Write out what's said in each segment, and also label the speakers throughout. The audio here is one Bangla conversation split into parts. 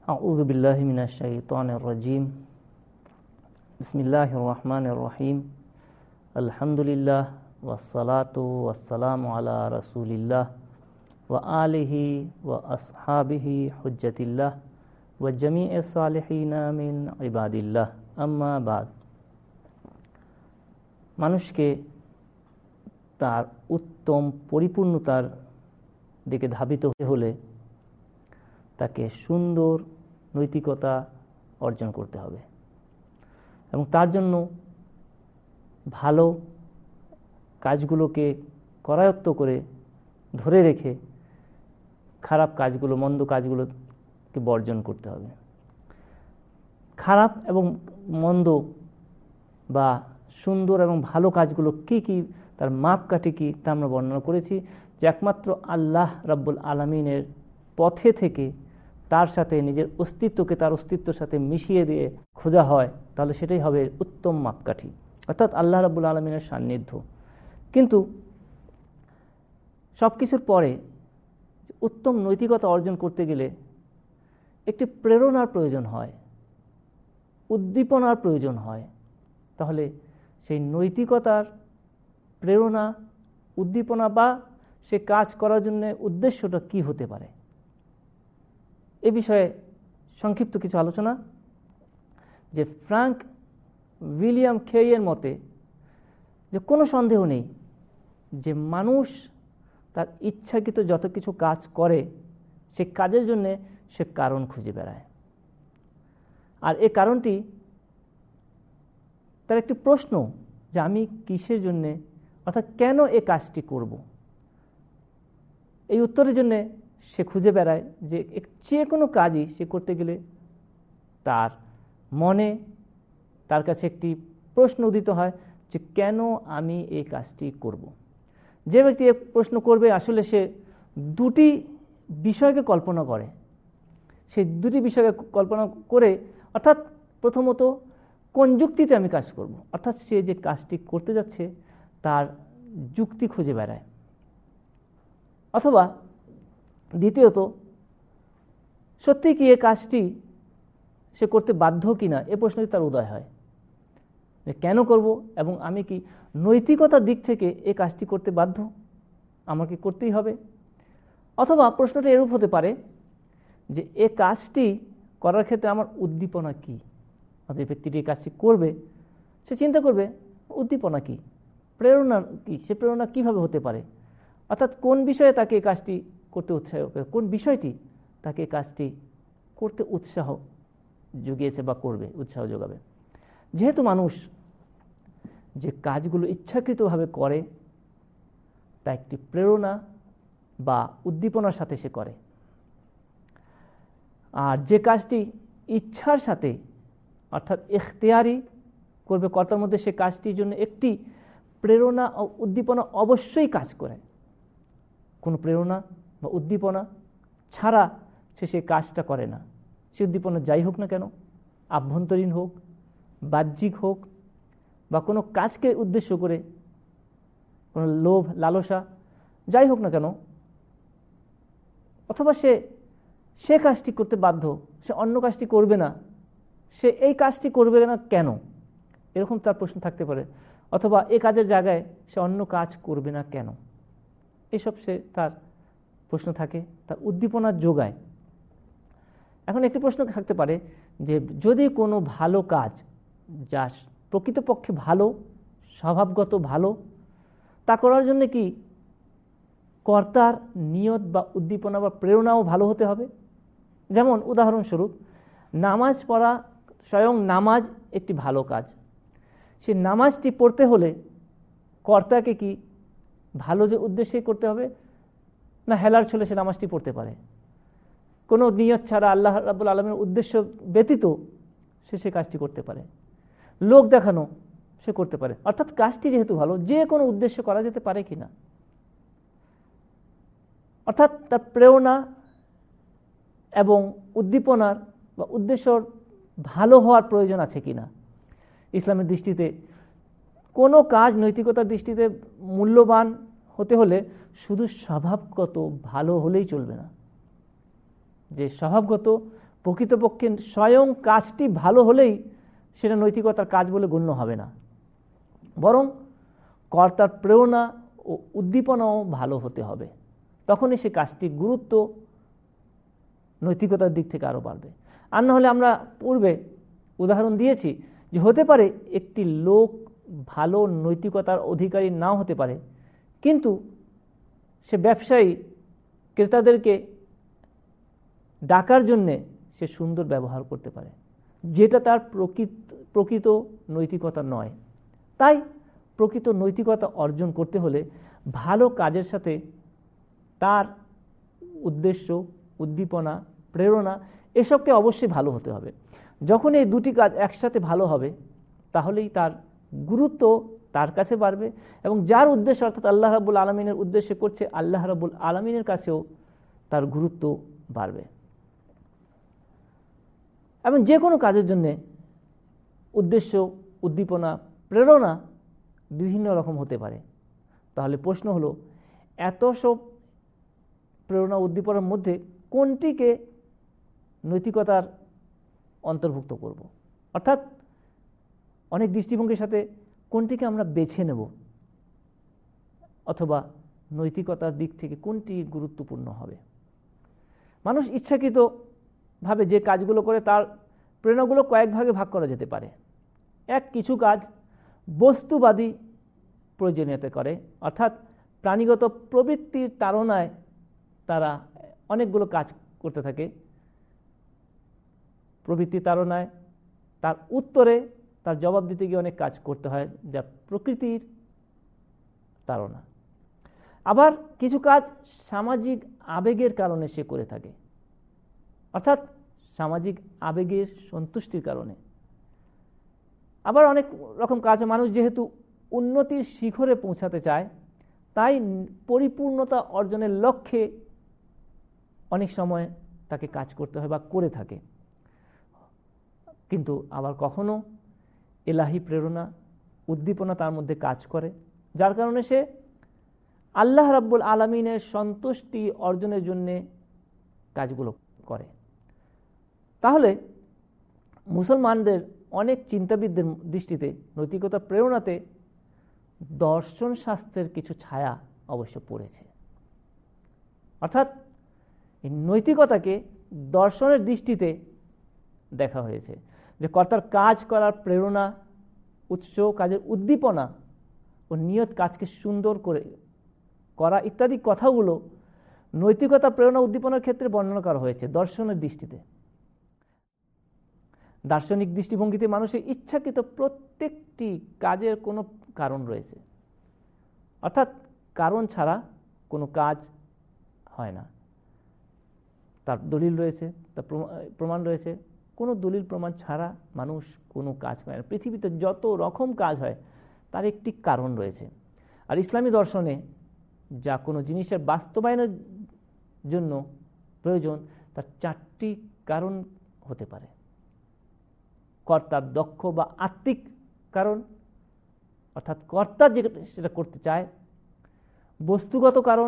Speaker 1: أعوذ بالله من الشيطان الرجيم بسم الله الرحمن الرحيم الحمد لله والصلاة والسلام على رسول الله وآله وأصحابه حجة الله وجميع الصالحين من عباد الله أما بعد মানুষকে তার উত্তম পরিপূর্ণতার দিকে ধাবিত হতে হলে তাকে সুন্দর নৈতিকতা অর্জন করতে হবে এবং তার জন্য ভালো কাজগুলোকে করায়ত্ত করে ধরে রেখে খারাপ কাজগুলো মন্দ কাজগুলোকে বর্জন করতে হবে। খারাপ এবং মন্দ বা সুন্দর এবং ভালো কাজগুলো কি কি, তার মাপকাঠি কি, তা আমরা বর্ণনা করেছি যে একমাত্র আল্লাহ রাব্বুল আলামিনের পথে থেকে তার সাথে নিজের অস্তিত্বকে তার অস্তিত্বের সাথে মিশিয়ে দিয়ে খোঁজা হয়, তাহলে সেটাই হবে উত্তম মাপকাঠি, অর্থাৎ আল্লাহ রাব্বুল আলামিনের সান্নিধ্য। কিন্তু সব কিছুর পরে উত্তম নৈতিকতা অর্জন করতে গেলে একটি প্রেরণার প্রয়োজন হয়, উদ্দীপনার প্রয়োজন হয়। তাহলে সেই নৈতিকতার প্রেরণা, উদ্দীপনা বা সে কাজ করার জন্য উদ্দেশ্যটা কি হতে পারে, এ বিষয়ে সংক্ষিপ্ত কিছু আলোচনা। যে ফ্রাঙ্ক উইলিয়াম খেইয়ের মতে যে কোনো সন্দেহ নেই যে মানুষ তার ইচ্ছাকৃত যত কিছু কাজ করে সে কাজের জন্যে সে কারণ খুঁজে বেড়ায়, আর এই কারণটি তার একটি প্রশ্ন যে আমি কিসের জন্যে, অর্থাৎ কেন এই কাজটি করব, এই উত্তরের জন্যে সে খুঁজে বেড়ায়। যে যে কোনো কাজই সে করতে গেলে তার মনে তার কাছে একটি প্রশ্ন উদিত হয় যে কেন আমি এই কাজটি করব। যে ব্যক্তি এই প্রশ্ন করবে আসলে সে দুটি বিষয়কে কল্পনা করে, সে দুটি বিষয়কে কল্পনা করে, অর্থাৎ প্রথমত কোন যুক্তিতে আমি কাজ করব, অর্থাৎ সে যে কাজটি করতে যাচ্ছে তার যুক্তি খুঁজে বেড়ায়, অথবা দ্বিতীয়ত সত্যি কি এই কাজটি সে করতে বাধ্য কিনা এ প্রশ্নটি তার উদয় হয় যে কেন করব এবং আমি কি নৈতিকতার দিক থেকে এই কাজটি করতে বাধ্য, আমাকে করতেই হবে। অথবা প্রশ্নটা এরূপ হতে পারে যে এই কাজটি করার ক্ষেত্রে আমার উদ্দীপনা কি, যে ব্যক্তিটি এই কাজটি করবে সে চিন্তা করবে উদ্দীপনা কি, প্রেরণা কি, সে প্রেরণা কিভাবে হতে পারে, অর্থাৎ কোন বিষয়ে তাকে এই কাজটি করতে উৎসাহ, কোন বিষয়টি তাকে এই কাজটি করতে উৎসাহ জুগিয়েছে বা করবে, উৎসাহ যোগাবে। যেহেতু মানুষ যে কাজগুলো ইচ্ছাকৃতভাবে করে তা একটি প্রেরণা বা উদ্দীপনার সাথে সে করে, আর যে কাজটি ইচ্ছার সাথে অর্থাৎ ইখতিয়ারি করবে কর্তার মধ্যে, সে কাজটির জন্য একটি প্রেরণা ও উদ্দীপনা অবশ্যই কাজ করে। কোনো প্রেরণা বা উদ্দীপনা ছাড়া সে সেই কাজটা করে না। সে উদ্দীপনা যাই হোক না কেন, আভ্যন্তরীণ হোক, বাহ্যিক হোক, বা কোনো কাজকে উদ্দেশ্য করে কোনো লোভ লালসা যাই হোক না কেন, অথবা সে কাজটি করতে বাধ্য, সে অন্য কাজটি করবে না, সে এই কাজটি করবে না কেন, এরকম তার প্রশ্ন থাকতে পারে। অথবা এই কাজের জায়গায় সে অন্য কাজ করবে না কেন, এসব সে তার প্রশ্ন থাকে, তার উদ্দীপনা যোগায়। এখন একটি প্রশ্ন থাকতে পারে যে যদি কোনো ভালো কাজ যা প্রকৃতপক্ষে ভালো, স্বভাবগত ভালো, তা করার জন্য কি কর্তার নিয়ত বা উদ্দীপনা বা প্রেরণাও ভালো হতে হবে। যেমন উদাহরণস্বরূপ নামাজ পড়া, স্বয়ং নামাজ একটি ভালো কাজ, সে নামাজটি পড়তে হলে কর্তাকে কি ভালো যে উদ্দেশ্যে করতে হবে, না হেলার ছলে সে নামাজটি পড়তে পারে, কোনো নিয়ত ছাড়া আল্লাহ রাব্বুল আলামিনের উদ্দেশ্য ব্যতীত সে কাজটি করতে পারে, লোক দেখানো সে করতে পারে, অর্থাৎ কাজটি যেহেতু ভালো যে কোনো উদ্দেশ্য করা যেতে পারে কিনা, অর্থাৎ তার প্রেরণা এবং উদ্দীপনার বা উদ্দেশ্যর ভালো হওয়ার প্রয়োজন আছে কিনা। ইসলামের দৃষ্টিতে কোনো কাজ নৈতিকতার দৃষ্টিতে মূল্যবান হতে হলে শুধু স্বভাবগত ভালো হলেই চলবে না, যে স্বভাবগত প্রকৃতপক্ষে স্বয়ং কাজটি ভালো হলেই সেটা নৈতিকতার কাজ বলে গণ্য হবে না, বরং কর্তার প্রেরণা ও উদ্দীপনাও ভালো হতে হবে। তখনই সে কাজটির গুরুত্ব নৈতিকতার দিক থেকে আরও বাড়বে। আর না হলে আমরা পূর্বে উদাহরণ দিয়েছি যে হতে পারে একটি লোক ভালো নৈতিকতার অধিকারী নাও হতে পারে, কিন্তু সে ব্যবসায়ী ক্রেতাদেরকে ডাকার জন্যে সে সুন্দর ব্যবহার করতে পারে, যেটা তার প্রকৃত নৈতিকতা নয়। তাই প্রকৃত নৈতিকতা অর্জন করতে হলে ভালো কাজের সাথে তার উদ্দেশ্য, উদ্দীপনা, প্রেরণা এসবকে অবশ্যই ভালো হতে হবে। যখন এই দুটি কাজ একসাথে ভালো হবে তাহলেই তার গুরুত্ব তার কাছে বাড়বে, এবং যার উদ্দেশ্য অর্থাৎ আল্লাহ রাব্বুল আলামিনের উদ্দেশ্যে করছে, আল্লাহ রাব্বুল আলামিনের কাছেও তার গুরুত্ব বাড়বে। এবং যে কোনো কাজের জন্যে উদ্দেশ্য, উদ্দীপনা, প্রেরণা বিভিন্ন রকম হতে পারে। তাহলে প্রশ্ন হলো, এত সব প্রেরণা উদ্দীপনার মধ্যে কোনটিকে নৈতিকতার অন্তর্ভুক্ত করব? অর্থাৎ অনেক দৃষ্টিভঙ্গির সাথে কোনটিকে আমরা বেছে নেব, অথবা নৈতিকতার দিক থেকে কোনটি গুরুত্বপূর্ণ হবে? মানুষ ইচ্ছাকৃতভাবে যে কাজগুলো করে তার প্রেরণাগুলো কয়েক ভাগে ভাগ করা যেতে পারে। কিছু কাজ বস্তুবাদী প্রয়োজনীয়তা করে, অর্থাৎ প্রাণীগত প্রবৃত্তির তাড়নায় তারা অনেকগুলো কাজ করতে থাকে। প্রবৃত্তির তাড়নায় তার উত্তরে তার জবাব দিতে গিয়ে অনেক কাজ করতে হয়, যা প্রকৃতির তাড়না। আবার কিছু কাজ সামাজিক আবেগের কারণে সে করে থাকে, অর্থাৎ সামাজিক আবেগের সন্তুষ্টির কারণে। আবার অনেক রকম কাজ মানুষ যেহেতু উন্নতির শিখরে পৌঁছাতে চায়, তাই পরিপূর্ণতা অর্জনের লক্ষ্যে অনেক সময় তাকে কাজ করতে হয় বা করে থাকে। কিন্তু আবার কখনো এলাহি প্রেরণা, উদ্দীপনা তার মধ্যে কাজ করে, যার কারণে সে আল্লাহ রাব্বুল আলামিনের সন্তুষ্টি অর্জনের জন্যে কাজগুলো করে। তাহলে মুসলমানদের অনেক চিন্তাবিদদের দৃষ্টিতে নৈতিকতা প্রেরণাতে দর্শন শাস্ত্রের কিছু ছায়া অবশ্য পড়েছে। অর্থাৎ এই নৈতিকতাকে দর্শনের দৃষ্টিতে দেখা হয়েছে যে কর্তার কাজ করার প্রেরণা, উৎস, কাজের উদ্দীপনা ও নিয়ত, কাজকে সুন্দর করে করা ইত্যাদি কথাগুলো নৈতিকতা, প্রেরণা, উদ্দীপনার ক্ষেত্রে বর্ণনা করা হয়েছে দর্শনের দৃষ্টিতে। দার্শনিক দৃষ্টিভঙ্গিতে মানুষের ইচ্ছাকৃত প্রত্যেকটি কাজের কোনো কারণ রয়েছে, অর্থাৎ কারণ ছাড়া কোনো কাজ হয় না। তার দলিল রয়েছে, তার প্রমাণ রয়েছে। কোনো দলিল প্রমাণ ছাড়া মানুষ কোনো কাজ করে না। পৃথিবীতে যত রকম কাজ হয় তার একটি কারণ রয়েছে। আর ইসলামী দর্শনে যা কোনো জিনিসের বাস্তবায়নের জন্য প্রয়োজন, তার 4টি কারণ হতে পারে। কর্তার দক্ষ বা আত্মিক কারণ, অর্থাৎ কর্তা যে সেটা করতে চায়। বস্তুগত কারণ,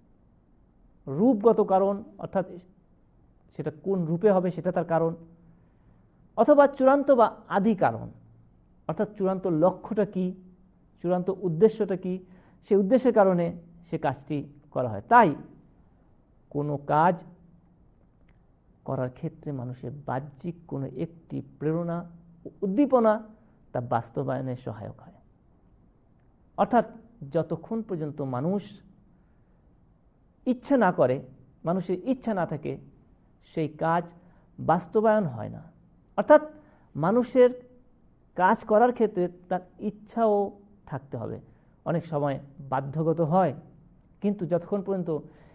Speaker 1: রূপগত কারণ, অর্থাৎ সেটা কোন রূপে হবে সেটা তার কারণ। অথবা চূড়ান্ত বা আদি কারণ, অর্থাৎ চূড়ান্ত লক্ষ্যটা কি, চূড়ান্ত উদ্দেশ্যটা কি, সেই উদ্দেশ্যের কারণে সে কাজটি করা হয়। তাই কোনো কাজ করার ক্ষেত্রে মানুষের বাহ্যিক কোনো একটি প্রেরণা, উদ্দীপনা তা বাস্তবায়নে সহায়ক হয়। অর্থাৎ যতক্ষণ পর্যন্ত মানুষ ইচ্ছা না করে, মানুষের ইচ্ছা না থাকে, সেই কাজ বাস্তবায়ন হয় না। অর্থাৎ মানুষের কাজ করার ক্ষেত্রে তার ইচ্ছাও থাকতে হবে। অনেক সময় বাধ্যগত হয়, কিন্তু যতক্ষণ পর্যন্ত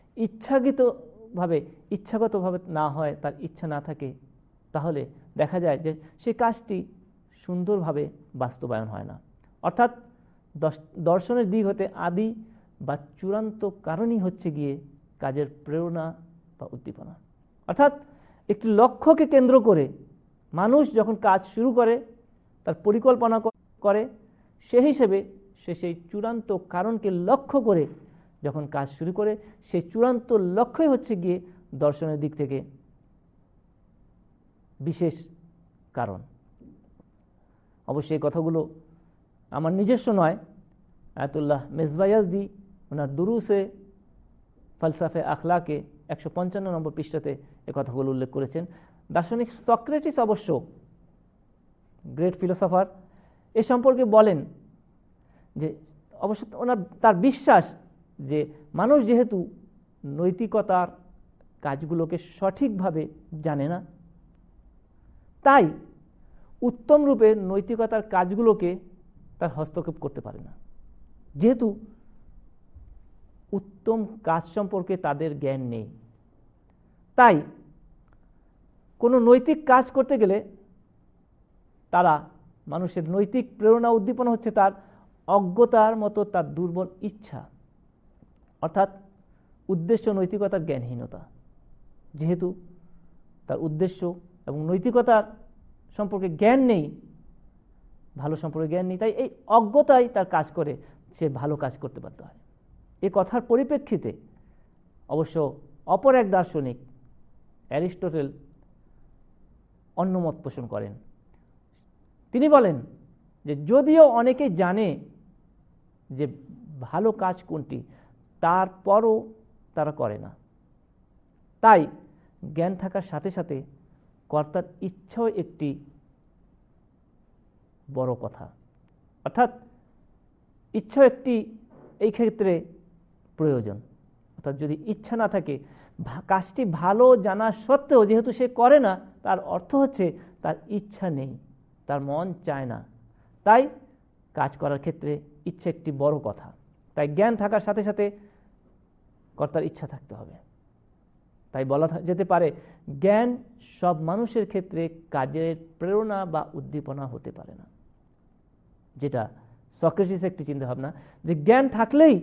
Speaker 1: ইচ্ছাগতভাবে না হয়, তার ইচ্ছা না থাকে, তাহলে দেখা যায় যে সেই কাজটি সুন্দরভাবে বাস্তবায়ন হয় না। অর্থাৎ দর্শনের দিক হতে আদি বা চূড়ান্ত কারণই হচ্ছে গিয়ে কাজের প্রেরণা বা উদ্দীপনা। অর্থাৎ একটি লক্ষ্যকে কেন্দ্র করে মানুষ যখন কাজ শুরু করে, তার পরিকল্পনা করে, সেই হিসেবে সে সেই চূড়ান্ত কারণকে লক্ষ্য করে যখন কাজ শুরু করে, সেই চূড়ান্ত লক্ষ্যই হচ্ছে গিয়ে দর্শনের দিক থেকে বিশেষ কারণ। অবশ্যই এই কথাগুলো আমার নিজস্ব নয়, আয়াতুল্লাহ মেজবা ইয়াজদি ওনার দুরুসে ফালসাফে আখলাকে 155 নম্বর পৃষ্ঠাতে এ কথাগুলো উল্লেখ করেছেন। দার্শনিক সক্রেটিস অবশ্য, গ্রেট ফিলোসফার, এ সম্পর্কে বলেন যে অবশ্য তার বিশ্বাস যে মানুষ যেহেতু নৈতিকতার কাজগুলোকে সঠিকভাবে জানে না, তাই উত্তম রূপে নৈতিকতার কাজগুলোকে তার হস্তক্ষেপ করতে পারে না, যেহেতু উত্তম কাজ সম্পর্কে তাদের জ্ঞান নেই। তাই কোনো নৈতিক কাজ করতে গেলে তারা, মানুষের নৈতিক প্রেরণা উদ্দীপনা হচ্ছে তার অজ্ঞতার মতো তার দুর্বল ইচ্ছা, অর্থাৎ উদ্দেশ্য নৈতিকতার জ্ঞানহীনতা। যেহেতু তার উদ্দেশ্য এবং নৈতিকতার সম্পর্কে জ্ঞান নেই, ভালো সম্পর্কে জ্ঞান নেই, তাই এই অজ্ঞতাই তার কাজ করে সে ভালো কাজ করতে বাধ্য হয়। এ কথার পরিপ্রেক্ষিতে অবশ্য অপর এক দার্শনিক অ্যারিস্টটল অন্য মত পোষণ করেন। তিনি বলেন যে যদিও অনেকে জানে যে ভালো কাজ কোনটি, তারপরও তারা করে না। তাই জ্ঞান থাকার সাথে সাথে কর্তার ইচ্ছাও একটি বড় কথা, অর্থাৎ ইচ্ছাও একটি এই ক্ষেত্রে প্রয়োজন। অর্থাৎ যদি ইচ্ছা না থাকে, কাজটি ভালো জানা সত্ত্বেও যেহেতু সে করে না, তার অর্থ হচ্ছে তার ইচ্ছা নেই, তার মন চায় না। তাই কাজ করার ক্ষেত্রে ইচ্ছা একটি বড় কথা। তাই জ্ঞান থাকার সাথে সাথে কর্তার ইচ্ছা থাকতে হবে। তাই বলা যেতে পারে জ্ঞান সব মানুষের ক্ষেত্রে কাজের প্রেরণা বা উদ্দীপনা হতে পারে না, যেটা সক্রেটিসের একটি চিন্তাভাবনা যে জ্ঞান থাকলেই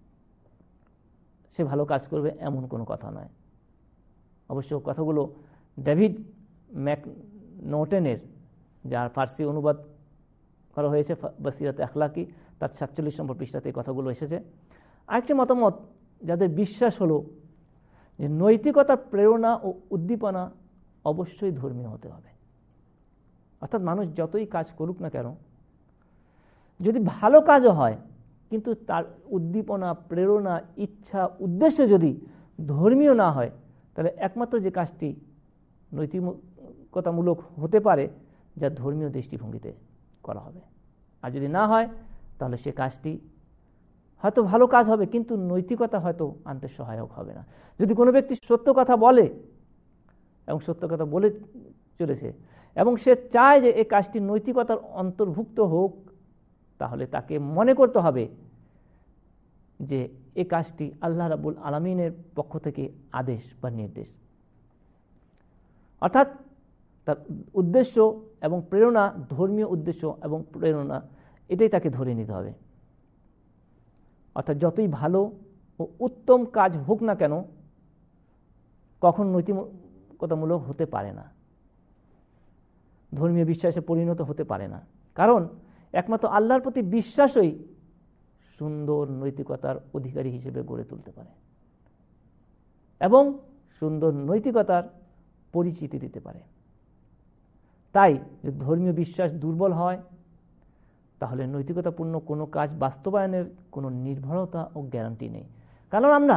Speaker 1: সে ভালো কাজ করবে, এমন কোনো কথা নয়। অবশ্য কথাগুলো ডেভিড ম্যাকনোটেনের, যার ফার্সি অনুবাদ করা হয়েছে বসিরত আখলাকি, তার 47 নম্বর পৃষ্ঠাতে এই কথাগুলো এসেছে। আরেকটি মতামত যাদের বিশ্বাস হলো যে নৈতিকতার প্রেরণা ও উদ্দীপনা অবশ্যই ধর্মীয় হতে হবে। অর্থাৎ মানুষ যতই কাজ করুক না কেন, যদি ভালো কাজও হয় কিন্তু তার উদ্দীপনা, প্রেরণা, ইচ্ছা, উদ্দেশ্য যদি ধর্মীয় না হয়, তাহলে একমাত্র যে কাজটি নৈতিকতামূলক হতে পারে যা ধর্মীয় দৃষ্টিভঙ্গিতে করা হবে। আর যদি না হয় তাহলে সে কাজটি হয়তো ভালো কাজ হবে কিন্তু নৈতিকতা হয়তো আনতে সহায়ক হবে না। যদি কোনো ব্যক্তি সত্য কথা বলে এবং সত্য কথা বলে চলেছে এবং সে চায় যে এই কাজটি নৈতিকতার অন্তর্ভুক্ত হোক, তাহলে তাকে মনে করতে হবে যে এই কাজটি আল্লাহ রাব্বুল আলামিনের পক্ষ থেকে আদেশ বা নির্দেশ। অর্থাৎ তার উদ্দেশ্য এবং প্রেরণা, ধর্মীয় উদ্দেশ্য এবং প্রেরণা, এটাই তাকে ধরে নিতে হবে। অর্থাৎ যতই ভালো ও উত্তম কাজ হোক না কেন, কখন নৈতিকতামূলক হতে পারে না, ধর্মীয় বিশ্বাসে পরিণত হতে পারে না। কারণ একমাত্র আল্লাহর প্রতি বিশ্বাসই সুন্দর নৈতিকতার অধিকারী হিসেবে গড়ে তুলতে পারে এবং সুন্দর নৈতিকতার পরিচিতি দিতে পারে। তাই যদি ধর্মীয় বিশ্বাস দুর্বল হয়, তাহলে নৈতিকতাপূর্ণ কোনো কাজ বাস্তবায়নের কোনো নির্ভরতা ও গ্যারান্টি নেই। কারণ আমরা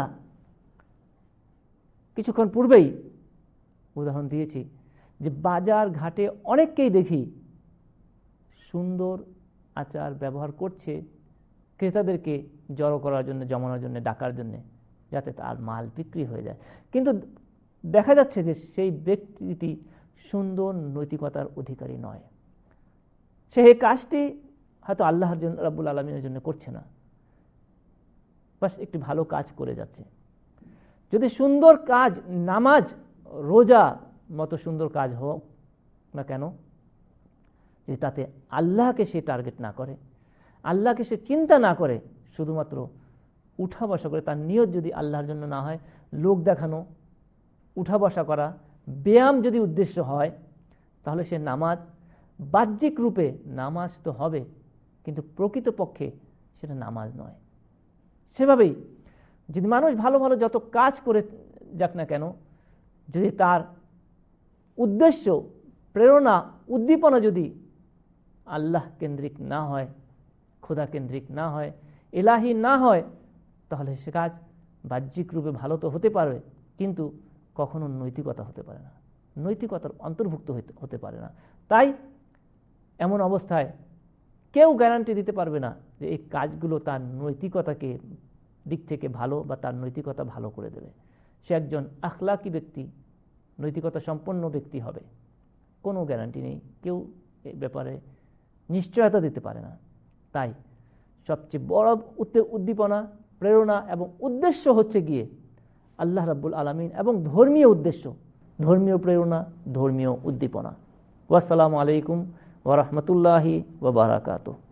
Speaker 1: কিছুক্ষণ পূর্বেই উদাহরণ দিয়েছি যে বাজার ঘাটে অনেককেই দেখি সুন্দর আচার ব্যবহার করছে ক্রেতাদেরকে জড়ো করার জন্য, জমানোর জন্য, ডাকার জন্য, যাতে তার মাল বিক্রি হয়ে যায়। কিন্তু দেখা যাচ্ছে যে সেই ব্যক্তিটি সুন্দর নৈতিকতার অধিকারী নয়। সে এই কাজটি হয়তো আল্লাহর জন্য, রাব্বুল আলামিনের জন্য করছে না, বাস একটি ভালো কাজ করে যাচ্ছে। যদি সুন্দর কাজ, নামাজ, রোজা মতো সুন্দর কাজ হোক না কেন, যে তাতে আল্লাহকে সে টার্গেট না করে, আল্লাহকে সে চিন্তা না করে, শুধুমাত্র উঠা বসা করে, তার নিয়ত যদি আল্লাহর জন্য না হয়, লোক দেখানো, উঠা বসা করা, ব্যায়াম যদি উদ্দেশ্য হয়, তাহলে সে নামাজ, বাহ্যিক রূপে নামাজ তো হবে কিন্তু প্রকৃতপক্ষে সেটা নামাজ নয়। সেভাবেই যদি মানুষ ভালো ভালো যত কাজ করে যাক না কেন, যদি তার উদ্দেশ্য, প্রেরণা উদ্দীপনা যদি আল্লাহ কেন্দ্রিক না হয়, খোদা কেন্দ্রিক না হয়, ইলাহি না হয়, তাহলে সে কাজ বাহ্যিক রূপে ভালো তো হতে পারে, কিন্তু কখনো নৈতিকতা হতে পারে না, নৈতিকতার অন্তর্ভুক্ত হতে পারে না। তাই এমন অবস্থায় কেউ গ্যারান্টি দিতে পারবে না যে এই কাজগুলো তার নৈতিকতাকে দিক থেকে ভালো বা তার নৈতিকতা ভালো করে দেবে। সে একজন আখলাকি ব্যক্তি, নৈতিকতা সম্পন্ন ব্যক্তি হবে, কোনো গ্যারান্টি নেই, কেউ এই ব্যাপারে নিশ্চয়তা দিতে পারে না। তাই সবচেয়ে বড় উদ্দীপনা, প্রেরণা এবং উদ্দেশ্য হচ্ছে গিয়ে আল্লাহ রাব্বুল আলামিন এবং ধর্মীয় উদ্দেশ্য, ধর্মীয় প্রেরণা, ধর্মীয় উদ্দীপনা। ওয়াসসালামু আলাইকুম ওয়া রাহমাতুল্লাহি ওয়া বারাকাতুহু।